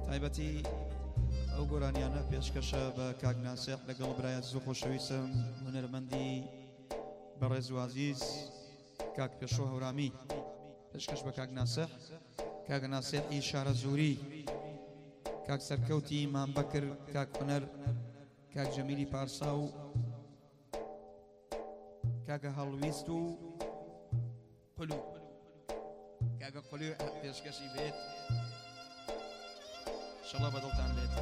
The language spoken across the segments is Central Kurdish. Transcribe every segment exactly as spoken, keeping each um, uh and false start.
تایبەتی ئەو گۆرانیانە پێشکەشە بە کاک ناسیح لەگەڵ برایەت زۆر خۆشەویستم هونەرمەندی بەڕێز و عەزیز کاک پێشۆ هەورامی پێشکەش بە کاک ناسیح کاک ناسیحی شارە زووری کاک سەرکەوتی مامبەکر کاک هونەر کاک جەمیلی پارسا و کاکە هەڵویست و قولو کاکە قولو پێشکەشی بێت انشاءالله بەدڵتان بێت.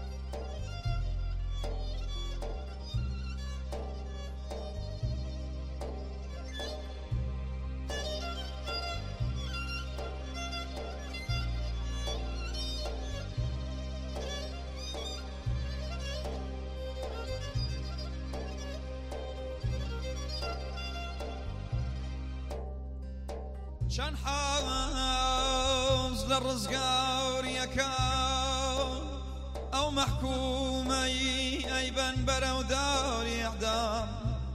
چەند حەوز لە ڕزگاوریەکە ئەو مەحکومەی ئەیبەن بەرەو داوری ئەعدام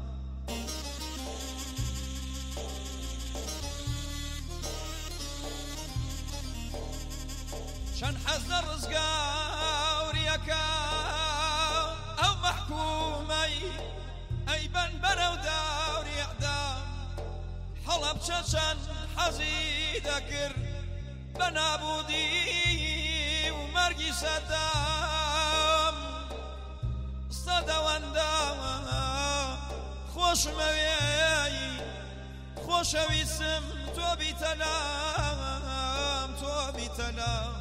چەند حەز لە ڕزگاوریەکە ئەو مەحکومەی ئەیبەن بەرەو داوری ئەعدام حەڵەبچە چەند حەزی دەکرد بە نابوودی و مەرگی سەدام سەدەوەندە خۆشمەوێی خۆشەویستم تۆ بیتەلام تۆ بیتەلام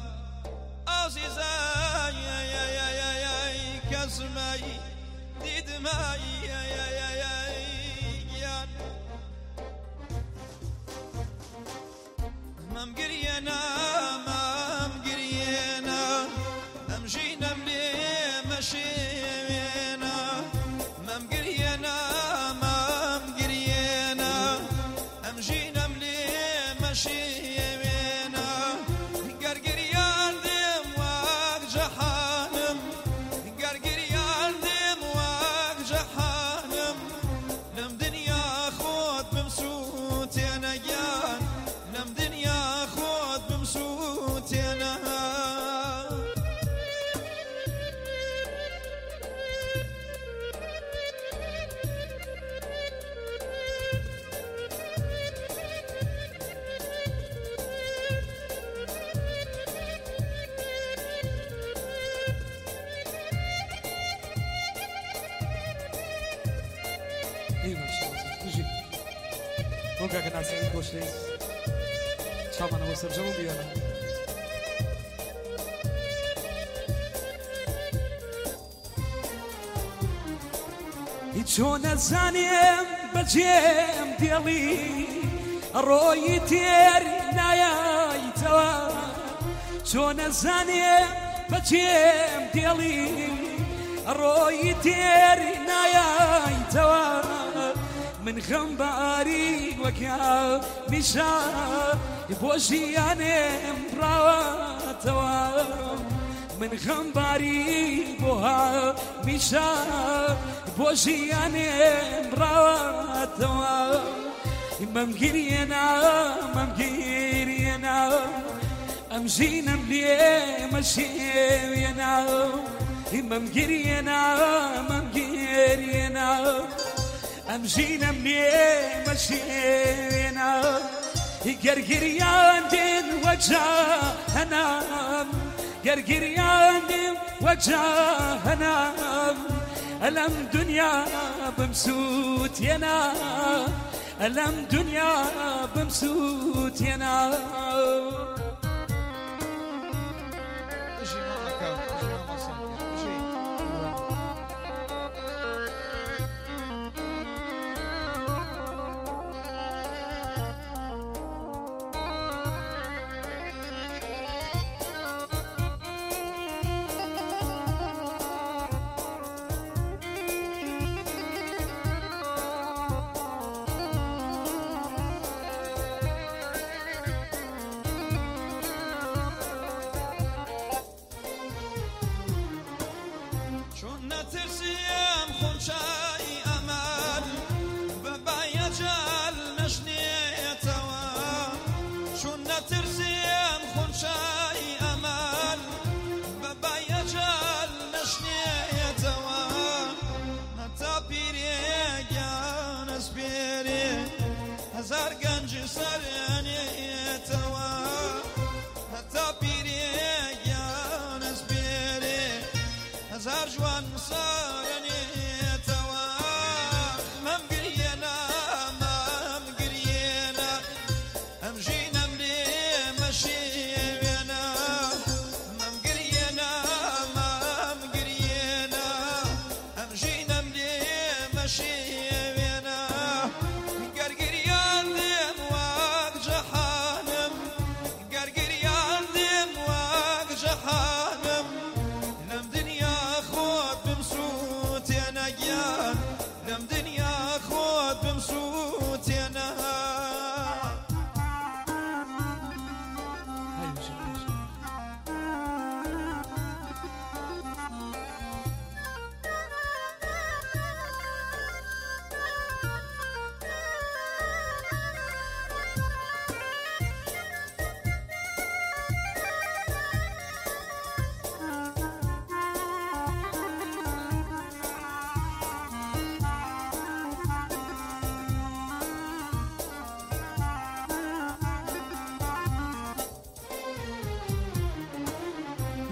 ئازیزای کەسمەی دیدمای گیان مەم گریێنە مەم گریێنە ئەم ژینەم لێ مەشێوێنە مەم گریێنە مەم گریێنە ئەم ژینەم لێ مەشێوێنە گەرگریان دێم وەک جەحانم گەرگریان دێم وەک جەحانم لەم دنیا خۆت بمسووتێنە گیان لەم دنیا خۆت بمسووتێنە Bom que a nasce em vocês. Tchau, mano, você já ouviu, né? E chona zanem bajem deli roy ter naya itawa chona zanem bajem deli roy ter naya itawa من غنباري وكا مشا بوجي انا مراواتوا من غنباري بوها مشا بوجي انا مراواتوا ممجرينا ممجرينا امجينا بلي مشينا ممجرينا ممجرينا امجينا مني مشينا قرقريان دين وجهنا قرقريان دين وجهنا ألم دنيا بمسوت ينا ألم دنيا بمسوت ينا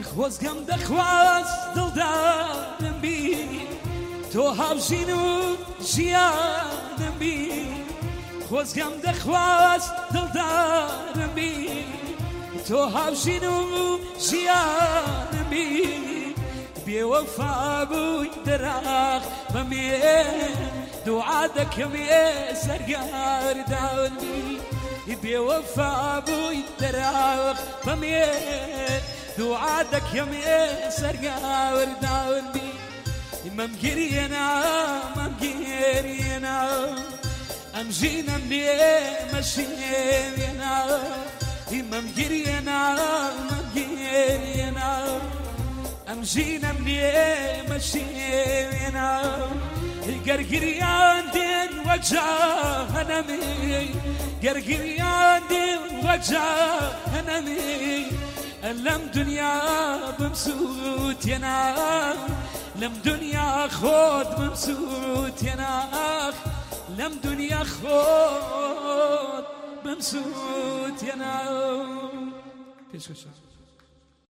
خۆزگەم دەخواست دڵدارم بی تۆ هاوژین و ژیانم بی خۆزگەم دەخواست دڵدارم بی تۆ هاوژین و ژیانم بی بێوەفا بووی دەراق بەمێ دوعا دەکەمێ سەرگارداون بی بێوەفا بووی دەراق بەمێ دوعا دەکەمێ سەرگارداون بی مەم گریێنا مەم گێریێنا ئەم ژینەم لێ مەشێوێنا مەم گریێنا مەم گێریێنا ئەم ژینەم لێ مەشێوێنا گەرگریان دێن وەک جاهەنەمی گەرگریان دێن وەک جاهەنەمی لەم دنیا بمسووتێنا لەم دنیا خۆت بمسووتێنا لەم دنیا خۆت بمسووتێنا پێشکەشە